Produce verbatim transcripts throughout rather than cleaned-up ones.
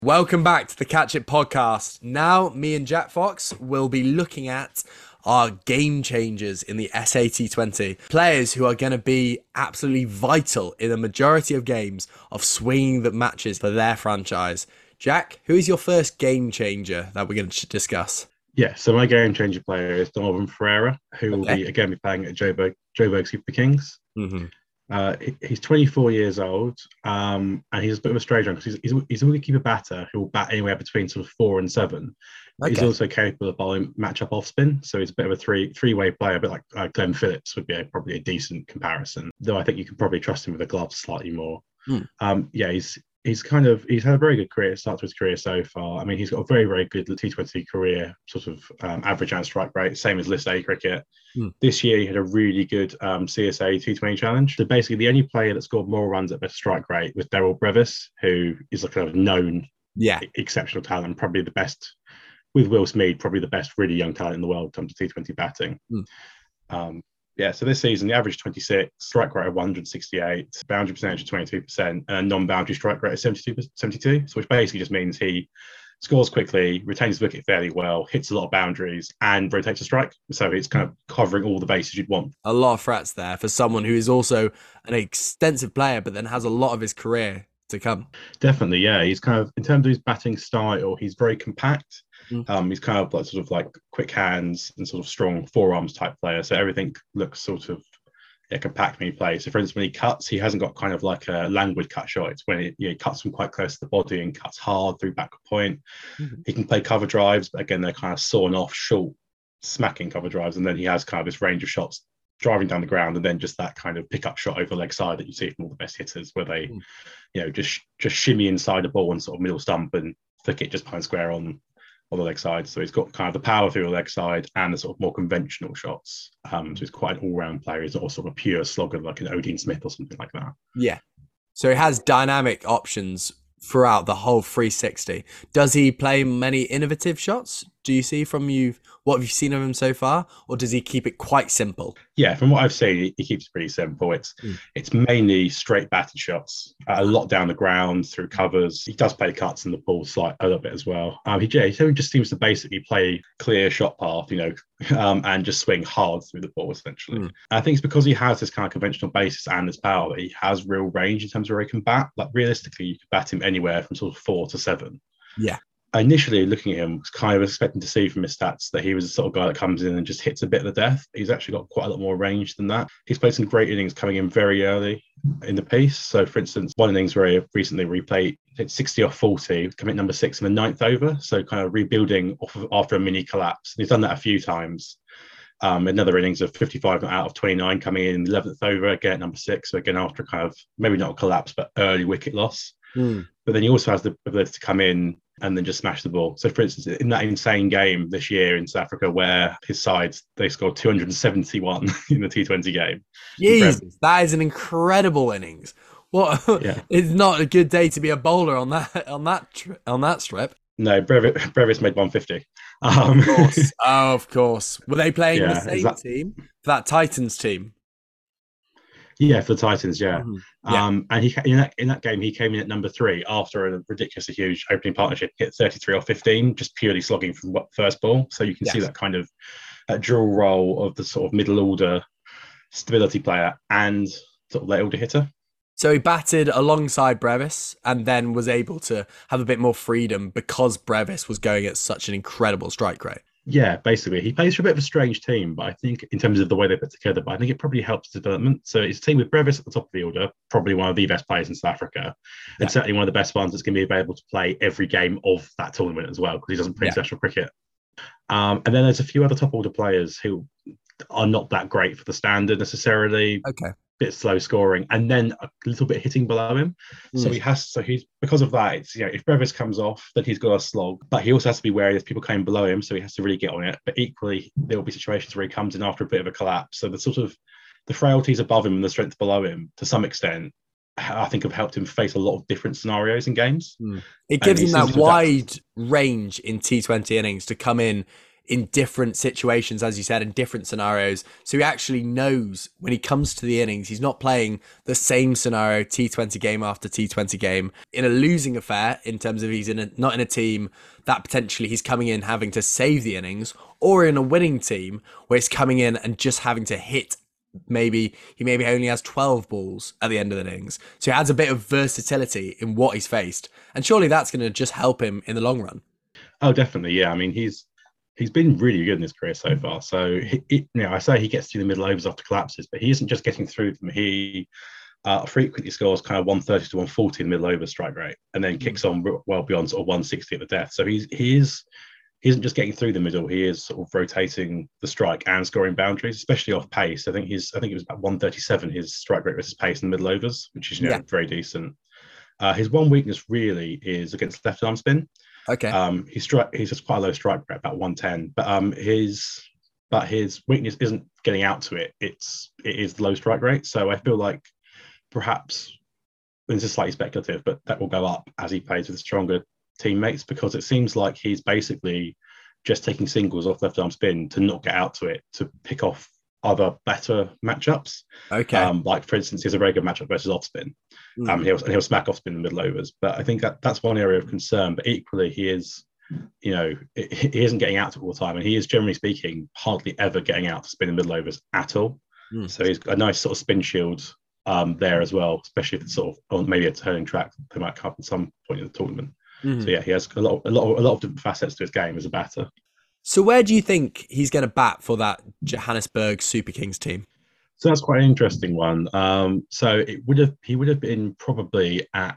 Welcome back to the Catch It podcast. Now, me and Jack Fox will be looking at our game changers in the S A T twenty. Players who are going to be absolutely vital in a majority of games of swinging the matches for their franchise. Jack, who is your first game changer that we're going to discuss? Yeah, so my game changer player is Donovan Ferreira, who will Okay. be again be playing at Joburg, Joburg Super Kings. Mm-hmm. Uh, he- he's twenty-four years old, um, and he's a bit of a strange one because he's, he's, he's a wicketkeeper batter who will bat anywhere between sort of four and seven. But he's Okay. also capable of bowling match-up off-spin, so he's a bit of a three three-way player, a bit like uh, Glenn Phillips would be a, probably a decent comparison. Though I think you can probably trust him with the gloves slightly more. Hmm. Um, yeah, he's he's kind of he's had a very good career start to his career so far. I mean, he's got a very very good T twenty career, sort of um, average and strike rate, same as List A cricket. Hmm. This year he had a really good um, C S A T twenty challenge. So basically, the only player that scored more runs at best strike rate was Daryl Brevis, who is a kind of known Yeah. exceptional talent, probably the best with Will Smead, probably the best really young talent in the world when it comes to T twenty batting. Hmm. Um, yeah, so this season, the average twenty-six, strike rate of one hundred sixty-eight, boundary percentage of twenty-two percent, and a non-boundary strike rate of seventy-two, seventy-two, so which basically just means he scores quickly, retains the wicket fairly well, hits a lot of boundaries, and rotates a strike. So it's kind of covering all the bases you'd want. A lot of threats there for someone who is also an extensive player, but then has a lot of his career to come. Definitely, yeah. He's kind of, in terms of his batting style, he's very compact. Mm. Um, he's kind of like sort of like quick hands and sort of strong forearms type player. So everything looks sort of yeah, compact when he plays. So for instance, when he cuts, he hasn't got kind of like a languid cut shot. It's when he, you know, he cuts from quite close to the body and cuts hard through back point. Mhm. He can play cover drives, but again, they're kind of sawn off, short, smacking cover drives. And then he has kind of this range of shots driving down the ground, and then just that kind of pickup shot over the leg side that you see from all the best hitters, where they, Mm. you know, just just shimmy inside the ball and sort of middle stump and flick it just behind square on on the leg side. So he's got kind of the power through the leg side and the sort of more conventional shots. Um, so he's quite an all-round player. He's not sort of a pure slogger like an Odin Smith or something like that. Yeah. So he has dynamic options throughout the whole three sixty. Does he play many innovative shots? Do you see from you, what have you seen of him so far? Or does he keep it quite simple? Yeah, from what I've seen, he, he keeps it pretty simple. It's Mm. it's mainly straight batted shots, uh, a lot down the ground through covers. He does play cuts in the ball slight a little bit as well. Um, he, yeah, he just seems to basically play clear shot path, you know, um, and just swing hard through the ball essentially. Mm. I think it's because he has this kind of conventional basis and this power that he has real range in terms of where he can bat. Like realistically, you could bat him anywhere from sort of four to seven. Yeah. Initially looking at him, was kind of expecting to see from his stats that he was the sort of guy that comes in and just hits a bit of the death. He's actually got quite a lot more range than that. He's played some great innings coming in very early in the piece. So, for instance, one innings where he recently replayed hit sixty off forty, coming number six in the ninth over. So, kind of rebuilding off of, after a mini collapse. He's done that a few times. Um, another innings of fifty-five out of twenty-nine coming in eleventh over, again at number six. So, again, after kind of maybe not a collapse, but early wicket loss. Mm. But then he also has the ability to come in and then just smash the ball. So, for instance, in that insane game this year in South Africa, where his side they scored two hundred seventy-one in the T twenty game. Jesus, that is an incredible innings. What? Yeah. It's not a good day to be a bowler on that on that tri- on that strip. No, Brevis, Brevis made one hundred fifty. Um, Of course, oh, of course. Were they playing Yeah, the same is that- team? That Titans team. yeah, for the Titans, yeah. Mhm. Yeah. Um, and he in that in that game he came in at number three after a ridiculously huge opening partnership, hit thirty-three or fifteen, just purely slogging from what first ball. So you can see Yes. that kind of that dual role of the sort of middle order stability player and sort of late order hitter. So he batted alongside Brevis and then was able to have a bit more freedom because Brevis was going at such an incredible strike rate. Yeah, basically. He plays for a bit of a strange team, but I think in terms of the way they put together, but I think it probably helps development. So it's a team with Brevis at the top of the order, probably one of the best players in South Africa, Yeah. and certainly one of the best ones that's going to be available to play every game of that tournament as well, because he doesn't play Yeah. international cricket. Um, and then there's a few other top order players who are not that great for the standard necessarily. Okay. Bit slow scoring, and then a little bit hitting below him. So Mm. he has, so he's because of that. It's, you know, if Brevis comes off, then he's got a slog, but he also has to be wary of people coming below him, so he has to really get on it. But equally, there will be situations where he comes in after a bit of a collapse. So the sort of the frailties above him and the strength below him, to some extent, I think have helped him face a lot of different scenarios in games. It gives he him seems that to adapt. wide range in T twenty innings to come in in different situations, as you said, in different scenarios. So he actually knows when he comes to the innings, he's not playing the same scenario T twenty game after T twenty game in a losing affair, in terms of he's in a, not in a team that potentially he's coming in having to save the innings, or in a winning team where he's coming in and just having to hit. Maybe he maybe only has twelve balls at the end of the innings. So he adds a bit of versatility in what he's faced. And surely that's going to just help him in the long run. Oh, definitely. Yeah. I mean, he's he's been really good in his career so far. So, he, he, you know, I say he gets through the middle overs after collapses, but he isn't just getting through them. He uh, frequently scores kind of one thirty to one forty in the middle over strike rate, and then kicks on well beyond sort of one sixty at the death. So he's he is he isn't just getting through the middle. He is sort of rotating the strike and scoring boundaries, especially off pace. I think he's I think it was about one thirty-seven his strike rate versus pace in the middle overs, which is you know yeah. very decent. Uh, his one weakness really is against left arm spin. Okay. Um, he's stri- he's just quite a low strike rate, about one ten. But um, his but his weakness isn't getting out to it. It's it is the low strike rate. So I feel like perhaps this is slightly speculative, but that will go up as he plays with stronger teammates, because it seems like he's basically just taking singles off left arm spin to not get out to it, to pick off other better matchups. Okay. Um, like for instance, he has a very good matchup versus off spin. Mm. Um, he'll and he'll smack off spin in the middle overs. But I think that that's one area of concern. But equally, he is, you know, he isn't getting out to it all the time, and he is generally speaking hardly ever getting out to spin in the middle overs at all. Mm. So he's got a nice sort of spin shield um, there as well, especially if it's sort of on maybe a turning track they might come up at some point in the tournament. Mm. So yeah, he has a lot, a lot, a lot of different facets to his game as a batter. So where do you think he's going to bat for that Johannesburg Super Kings team? So that's quite an interesting one. Um, so it would have he would have been probably at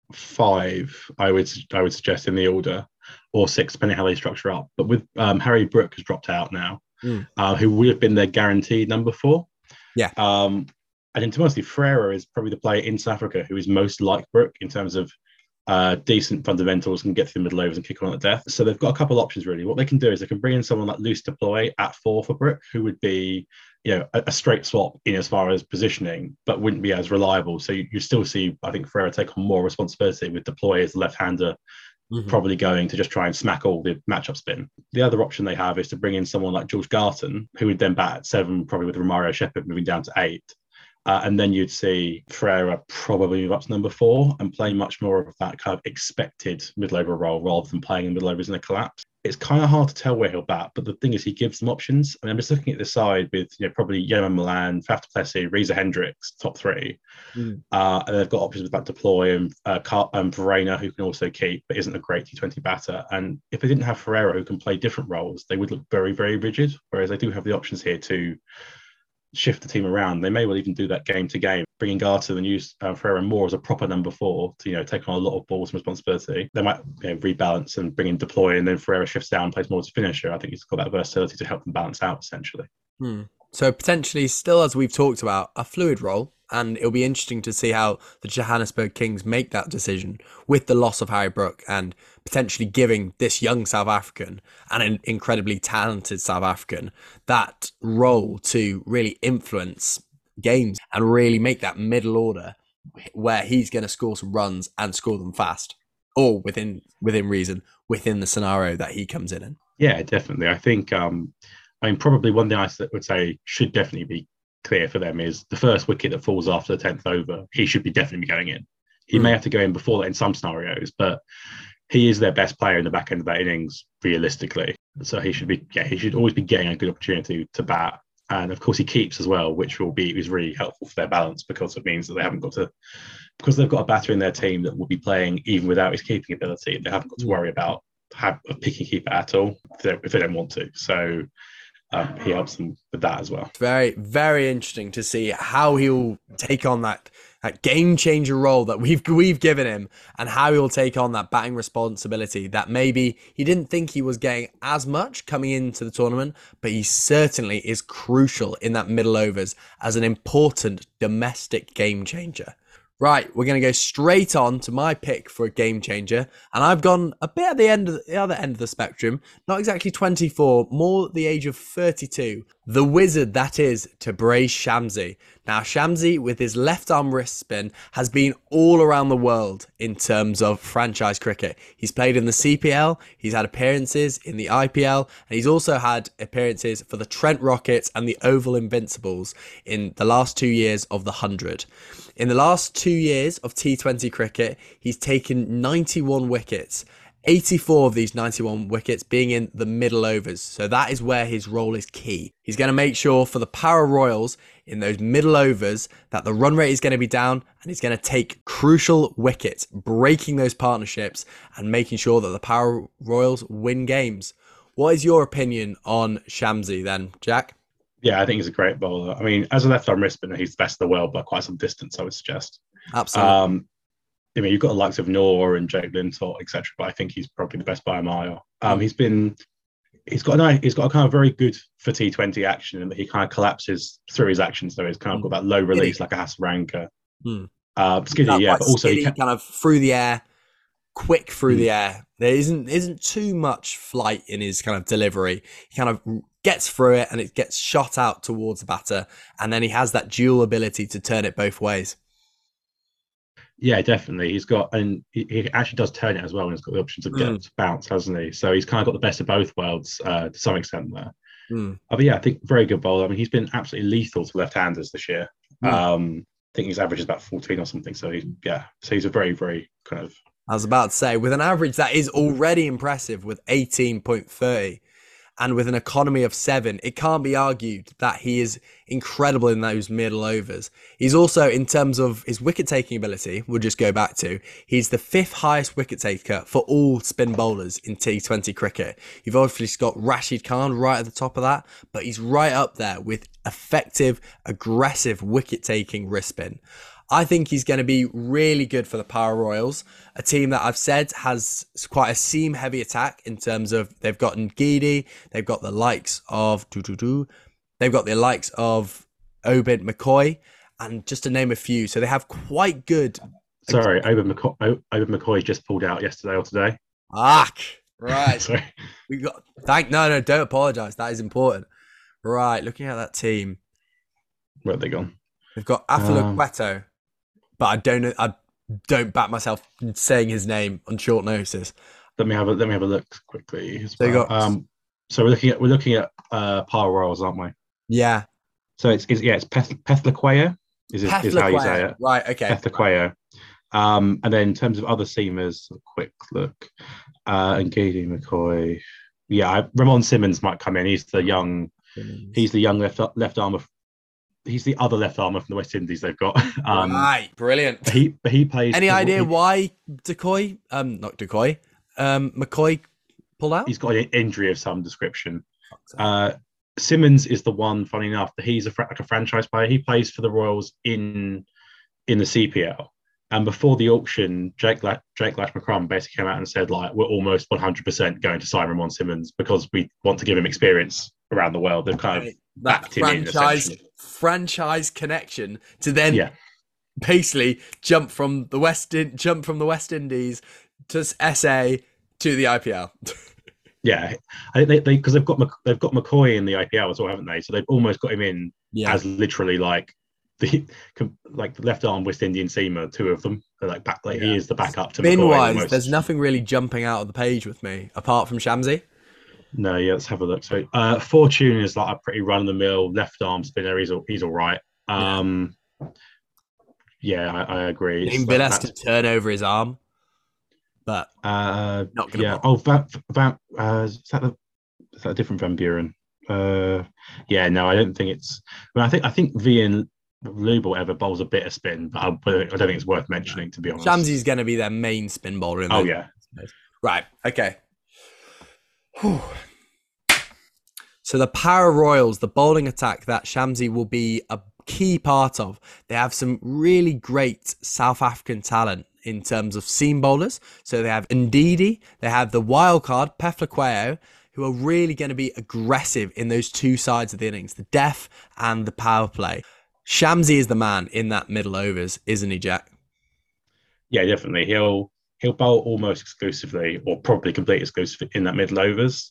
five, I would I would suggest in the order, or six, depending how they structure up. But with um, Harry Brook has dropped out now, mm. uh, who would have been their guaranteed number four. Yeah. Um, and then to honestly, Ferreira is probably the player in South Africa who is most like Brook in terms of Uh, decent fundamentals, can get through the middle overs and kick on at death. So they've got a couple of options really. What they can do is they can bring in someone like Luce Deploy at four for Brook, who would be, you know, a, a straight swap in as far as positioning, but wouldn't be as reliable. So you, you still see, I think, Ferreira take on more responsibility with Deploy as the left-hander, mm-hmm. probably going to just try and smack all the matchup spin. The other option they have is to bring in someone like George Garton, who would then bat at seven, probably with Romario Shepherd moving down to eight. Uh, and then you'd see Ferreira probably move up to number four and play much more of that kind of expected middle over role rather than playing in middle overs in a collapse. It's kind of hard to tell where he'll bat, but the thing is he gives them options. I mean, I'm just looking at the side with, you know, probably Yeoman Milan, Faf du Plessis, Reza Hendricks, top three. Mm. Uh, and they've got options with that Deploy and uh, Car- um, Verena, who can also keep, but isn't a great T twenty batter. And if they didn't have Ferreira, who can play different roles, they would look very, very rigid. Whereas they do have the options here to shift the team around. They may well even do that game to game, bringing Garton and use uh, Ferreira more as a proper number four to, you know, take on a lot of balls and responsibility. They might, you know, rebalance and bring in Deploy, and then Ferreira shifts down and plays more as a finisher. I think he's got that versatility to help them balance out essentially. Hmm. So potentially still, as we've talked about, a fluid role, and it'll be interesting to see how the Johannesburg Kings make that decision with the loss of Harry Brook and potentially giving this young South African and an incredibly talented South African that role to really influence games and really make that middle order where he's going to score some runs and score them fast, or within within reason, within the scenario that he comes in in. Yeah, definitely. I think, um, I mean, probably one thing I would say should definitely be clear for them is the first wicket that falls after the tenth over, he should be definitely going in. He mm. may have to go in before that in some scenarios, but he is their best player in the back end of that innings, realistically. So he should be, yeah, he should always be getting a good opportunity to bat. And of course he keeps as well, which will be is really helpful for their balance, because it means that they haven't got to, because they've got a batter in their team that will be playing even without his keeping ability. They haven't got to worry about have, a picking keeper at all if they, if they don't want to. So Um, he helps them with that as well. Very, very interesting to see how he'll take on that, that game changer role that we've we've given him, and how he'll take on that batting responsibility that maybe he didn't think he was getting as much coming into the tournament, but he certainly is crucial in that middle overs as an important domestic game changer. Right, we're going to go straight on to my pick for a game changer. And I've gone a bit at the end of the, the other end of the spectrum. Not exactly twenty-four, more the age of thirty-two. The wizard that is Tabraiz Shamsi. Now, Shamsi, with his left arm wrist spin, has been all around the world in terms of franchise cricket. He's played in the C P L, he's had appearances in the I P L, and he's also had appearances for the Trent Rockets and the Oval Invincibles in the last two years of the one hundred. In the last two years of T twenty cricket, he's taken ninety-one wickets. eighty-four of these ninety-one wickets being in the middle overs. So that is where his role is key. He's going to make sure for the Para Royals in those middle overs that the run rate is going to be down, and he's going to take crucial wickets, breaking those partnerships and making sure that the Para Royals win games. What is your opinion on Shamsi then, Jack? Yeah, I think he's a great bowler. I mean, as a left-arm wrist spinner, he's the best in the world by quite some distance, I would suggest. Absolutely. Um, I mean, you've got the likes of Noor and Jake Lintott, et cetera, but I think he's probably the best by a mile. Um, Mm. He's been, he's got a he's got a kind of very good for T twenty action, in that he kind of collapses through his action, so he's kind of got that low release like a Hassaranka. Mm. Uh, skinny, That yeah, quite but also skinny, he can, kind of through the air, quick through Mm. the air. There isn't isn't too much flight in his kind of delivery. He kind of gets through it and it gets shot out towards the batter, and then he has that dual ability to turn it both ways. yeah, definitely. He's got, and he, he actually does turn it as well, and he's got the option to get Mm. to bounce, hasn't he? So he's kind of got the best of both worlds uh, to some extent there. Mm. Uh, but yeah, I think very good bowler. I mean, he's been absolutely lethal to left-handers this year. Mm. Um, I think his average is about fourteen or something. So he's, yeah, so he's a very, very kind of, I was about to say, with an average that is already impressive with eighteen point three and with an economy of seven, it can't be argued that he is incredible in those middle overs. He's also, in terms of his wicket-taking ability, we'll just go back to, he's the fifth highest wicket-taker for all spin bowlers in T twenty cricket. You've obviously got Rashid Khan right at the top of that, but he's right up there with effective, aggressive wicket-taking wrist spin. I think he's going to be really good for the Para Royals, a team that I've said has quite a seam-heavy attack in terms of they've got Ngidi, they've got the likes of doo-doo-doo, they've got the likes of Obed McCoy, and just to name a few. So they have quite good. sorry, Obed McCoy, Obed McCoy just pulled out yesterday or today. Ah, right. Sorry. We got thank no no don't apologise. That is important. Right, looking at that team, Where have they gone? they've got Afala Cueto, but I don't know. I don't back myself saying his name on short notice. Let me have a let me have a look quickly. As So you well. got- um, so we're looking at we're looking at uh, Para Royals, aren't we? Yeah, So it's, it's yeah, it's Peth- Pethlequayo is, is, is how you say it. Right, okay. Pethlequayo. Um, and then in terms of other seamers, a quick look. Uh, Ngidi McCoy. Yeah, I, Ramon Simmons might come in. He's the young. He's the young left left arm of. He's the other left armer from the West Indies they've got. Um, right, brilliant. But he but he plays. Any for- idea he- why Decoy, um, not Decoy, um, McCoy pulled out? He's got an injury of some description. Uh, Simmons is the one. Funny enough, that he's a fr- like a franchise player. He plays for the Royals in in the C P L. And before the auction, Jake La- Jake Lash McCrum basically came out and said, like, we're almost one hundred percent going to sign Ramon Simmons because we want to give him experience around the world. They've kind of That backed him in, franchise essentially. franchise connection to then Yeah. basically jump from the West in, jump from the West Indies to S A to the I P L. Yeah, I think they they because they've got Mc, they've got McCoy in the I P L as well, haven't they? So they've almost got him in Yeah, as literally like the like the left arm West Indian seamer, two of them. They're like back, like he Yeah. is the backup to spin McCoy. wise, almost. there's nothing really jumping out of the page with me apart from Shamsi. No, yeah, let's have a look. So uh, Fortune is like a pretty run of the mill left arm spinner. He's all, he's all right. Um, yeah, I, I agree. It's Dean like- Billis that's- can turn over his arm, but uh, not gonna yeah. bother. Oh, Van, Van, uh, is that the is that a different Van Buren? Uh, yeah, no, I don't think it's. I mean, I think I think Vian Lube or whatever bowls a bit of spin, but I, but I don't think it's worth mentioning, to be honest. Shamsi's going to be their main spin bowler. In Oh the- yeah, Right. Okay. Whew. So the Para Royals, the bowling attack that Shamsi will be a key part of. They have some really great South African talent in terms of seam bowlers. So they have Ndidi, they have the wild card, Peflaqueo, who are really going to be aggressive in those two sides of the innings, the death and the power play. Shamsi is the man in that middle overs, isn't he, Jack? yeah, definitely. He'll he'll bowl almost exclusively, or probably completely exclusively in that middle overs. Mm.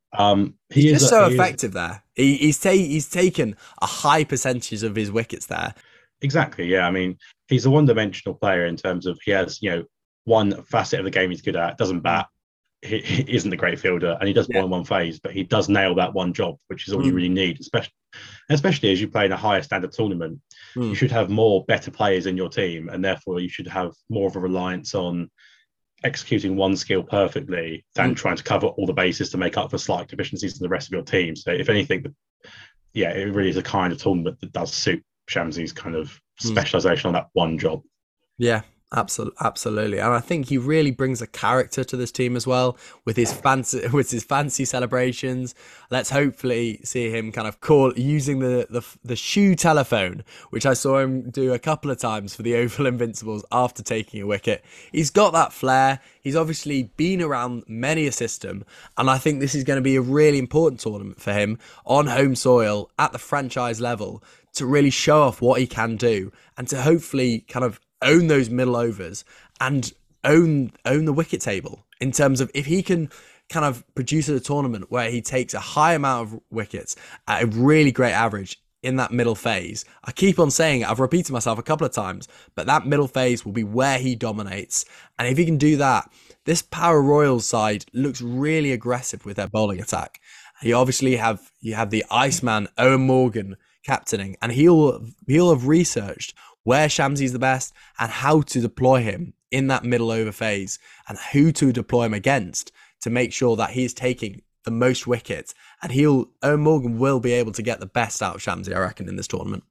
Um, He's he is just a, so he is effective there. He, he's ta- he's taken a high percentage of his wickets there. exactly, yeah. I mean, he's a one-dimensional player in terms of he has, you know, one facet of the game he's good at, doesn't bat, he, he isn't a great fielder, and he does Yeah. more in one phase, but he does nail that one job, which is all you Mm. really need, especially especially as you play in a higher standard tournament. You Mm. should have more better players in your team, and therefore you should have more of a reliance on executing one skill perfectly than Mm. trying to cover all the bases to make up for slight deficiencies in the rest of your team. So if anything, yeah, it really is a kind of tournament that does suit Shamsi's kind of Mm. specialization on that one job. Yeah, absolutely, absolutely, and I think he really brings a character to this team as well with his fancy, with his fancy celebrations. Let's hopefully see him kind of call using the the the shoe telephone, which I saw him do a couple of times for the Oval Invincibles after taking a wicket. He's got that flair. He's obviously been around many a system, and I think this is going to be a really important tournament for him on home soil at the franchise level to really show off what he can do and to hopefully kind of own those middle overs and own own the wicket table in terms of if he can kind of produce a tournament where he takes a high amount of wickets at a really great average in that middle phase. I keep on saying it, I've repeated myself a couple of times, but that middle phase will be where he dominates. And if he can do that, this Power Royals side looks really aggressive with their bowling attack. You obviously have you have the Iceman Owen Morgan captaining, and he'll he'll have researched where Shamsi's the best and how to deploy him in that middle over phase and who to deploy him against to make sure that he's taking the most wickets. And he'll Owen Morgan will be able to get the best out of Shamsi, I reckon, in this tournament.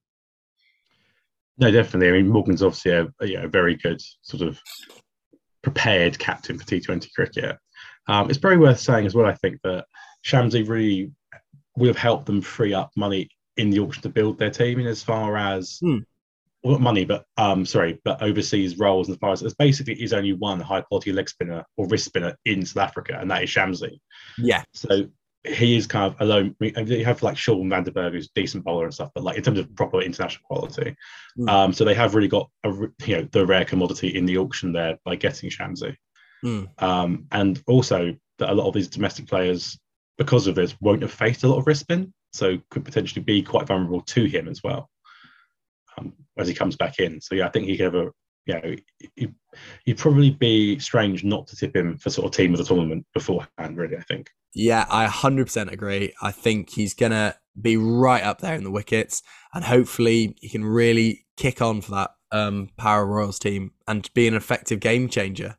No, definitely. I mean, Morgan's obviously a, a, you know, very good sort of prepared captain for T twenty cricket. Um, it's very worth saying as well, I think, that Shamsi really would have helped them free up money in the auction to build their team in as far as Hmm. well, not money, but um, sorry, but overseas roles and as far as there's basically is only one high quality leg spinner or wrist spinner in South Africa, and that is Shamsi. Yeah. So he is kind of alone. I mean, you have like Sean Vanderberg, who's a decent bowler and stuff, but like in terms of proper international quality, Mm. um, so they have really got a you know the rare commodity in the auction there by getting Shamsi, Mm. um, and also that a lot of these domestic players, because of this, won't have faced a lot of wrist spin, so could potentially be quite vulnerable to him as well. Um, as he comes back in. So yeah, I think he could have a, you know, he'd, he'd probably be strange not to tip him for sort of team of the tournament beforehand, really, I think. Yeah, I one hundred percent agree. I think he's going to be right up there in the wickets, and hopefully he can really kick on for that um, Power Royals team and be an effective game changer.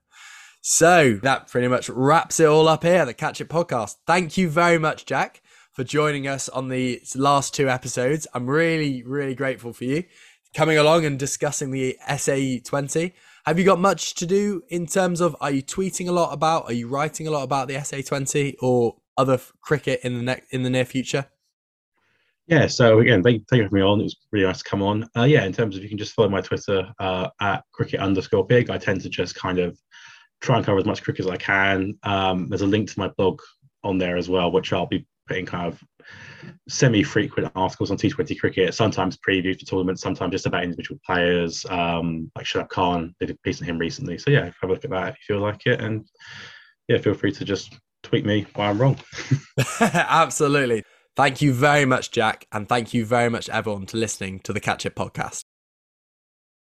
So that pretty much wraps it all up here, the Catch It podcast. Thank you very much, Jack, for joining us on the last two episodes. I'm really, really grateful for you coming along and discussing the S A twenty. Have you got much to do in terms of, are you tweeting a lot about, are you writing a lot about the S A twenty or other f- cricket in the ne- in the near future? Yeah, so again, thank, thank you for having me on. It was really nice to come on. Uh, yeah, in terms of you can just follow my Twitter uh, at cricket underscore big. I tend to just kind of try and cover as much cricket as I can. Um, there's a link to my blog on there as well, which I'll be putting kind of semi-frequent articles on T twenty cricket, sometimes previews for tournaments, sometimes just about individual players, um, like Shadab Khan, did a piece on him recently. So yeah, have a look at that if you feel like it. And yeah, feel free to just tweet me while I'm wrong. Absolutely. Thank you very much, Jack. And thank you very much, everyone, to listening to the Catch It podcast.